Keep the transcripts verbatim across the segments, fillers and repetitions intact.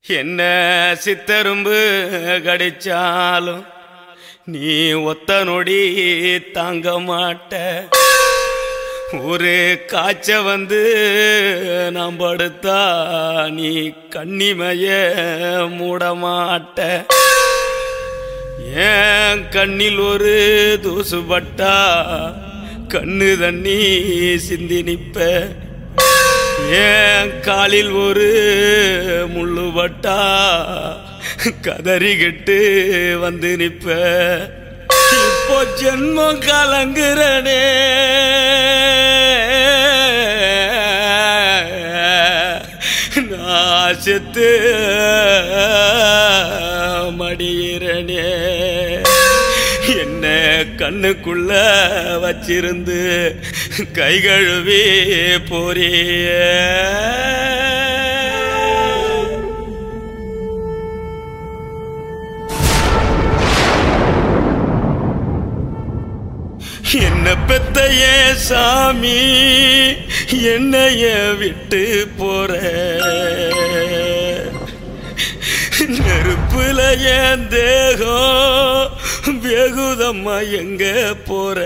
என்ன சித்தரும்பு கடிச்சாலும் நீ ஒத்த நொடி தாங்க மாட்ட. ஒரு காய்ச்ச வந்து நாம் படுத்தா நீ கண்ணிமைய மூட மாட்ட. ஏன் கண்ணில் ஒரு தூசு பட்டா கண்ணு தண்ணி சிந்தி நிப்ப. ஏன் காலில் ஒரு முள்ளு பட்டா கதறிக்கிட்டு வந்து நிப்ப. இப்போ ஜென்மம் கலங்குறனே நான் செத்து மடியிறனே. என்ன கண்ணுக்குள்ள வச்சிருந்து கை கழுவி போறிய. என்ன பெத்தைய சாமி என்னைய விட்டு போற. நெருப்புல என் தேகம் வெகுதம்மா எங்க போற.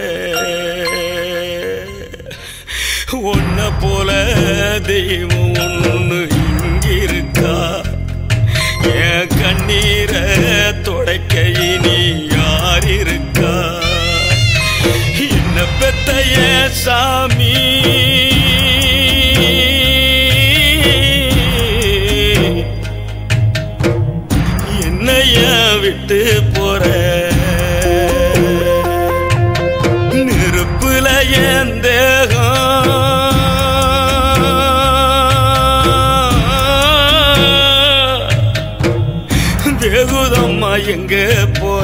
உன்ன போல தெய்வம் ஒண்ணு இங்கிருக்கா. என் கண்ணீரை தொடைக்க இனி யார் இருக்கா. என்ன பெத்தைய சாமி என்னைய விட்டு போற. நெருப்புல என் தேகம் வெகுதம்மா எங்க போற.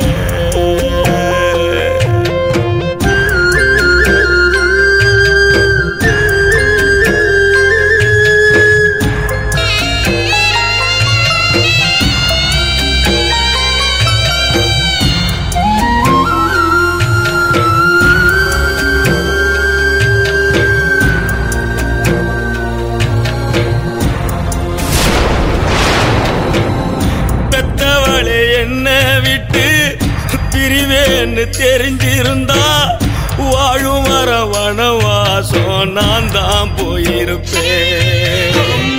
பிரிவேன்னு தெரிஞ்சிருந்தா வாழும் வர வனவாசம் நான் தான் போயிருப்பேன்.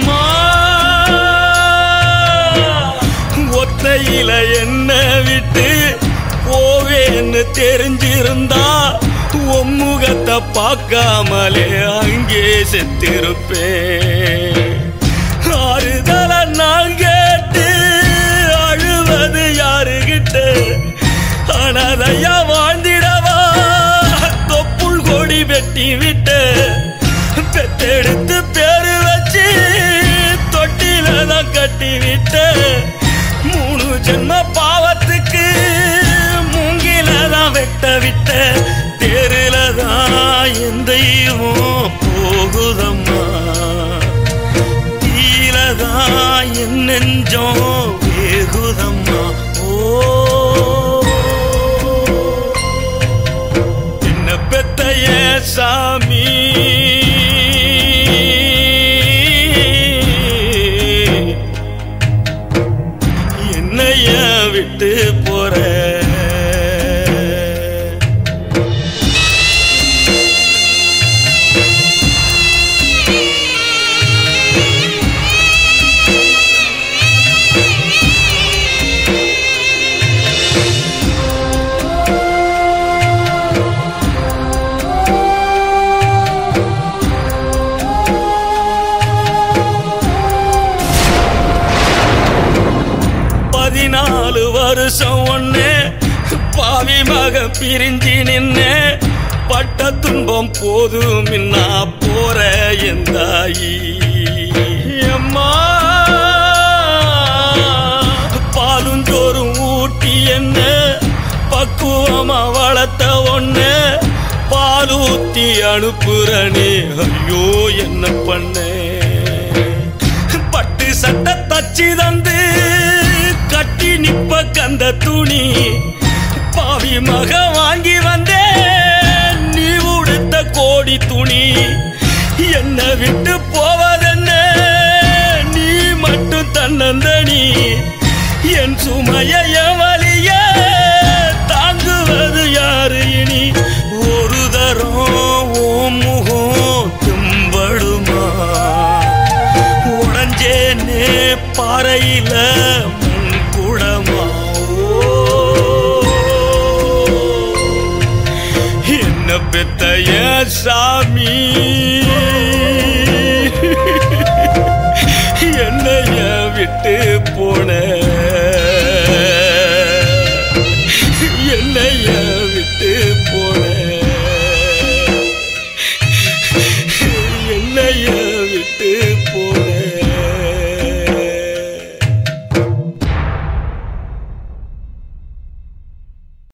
ஒத்தையில என்ன விட்டு போவேன்னு தெரிஞ்சிருந்தா உம்முகத்தை பார்க்காமலே அங்கே செத்திருப்பேன். ஆறுதல நான் கேட்டு அழுவது யாருகிட்ட. அனதையா வாழ்ந்திடவா தொப்புள் கொடி வெட்டி விட்டு பெத்தெடுத்து பேரு வச்சு தொட்டில தான் கட்டி விட்டு. மூணு ஜென்ம பாவத்துக்கு மூங்கில தான் வெட்ட விட்ட. தேருல தான் என் தெய்வம் போகுதம்மா. தீலதான் என் நெஞ்சம் வேகுதம்மா. ஓ பெத்தைய சாமி என்னைய விட்டு போற. பதினாலு வருஷம் ஒண்ணு பாவி மக பிரிஞ்சு நின்னு பட்ட துன்பம் போதும் மின்னா போற என் தாயி. அம்மா பாலும் சோறும் ஊட்டி என்ன பக்குவமா வளர்த்த ஒண்ணு பாலூத்தி அனுப்புறனே. ஐயோ என்ன பண்ண. பட்டு சட்டை தச்சு தந்து கட்டி நிப்ப கந்த துணி பாவி மக வாங்கி வந்தே நீ உடுத்த கோடி துணி. என்ன விட்டு போவதென்ன நீ மட்டும் தன் தன்னந்தனி என் சுமைய வலிய தாங்குவது யாரு இனி ஒரு தரம் ஓம் முகம் தும்படுமா உடஞ்சேனே பாறையில முன்குடமா என்ன பெத்த சாமி